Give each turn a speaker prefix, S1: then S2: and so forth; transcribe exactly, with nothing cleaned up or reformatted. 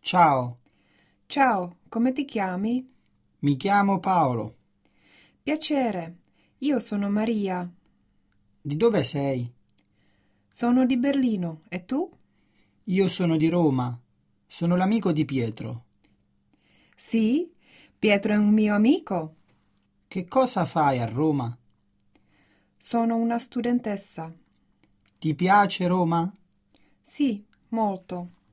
S1: Ciao,
S2: Ciao, come ti chiami?
S1: mi chiamo Paolo.
S2: Piacere, io sono Maria.
S1: Di dove sei?
S2: Sono di Berlino, e tu?
S1: Io sono di Roma. Sono l'amico di Pietro.
S2: Sì, Pietro è un mio amico.
S1: Che cosa fai a Roma?
S2: Sono una studentessa.
S1: Ti piace Roma?
S2: Sì, molto.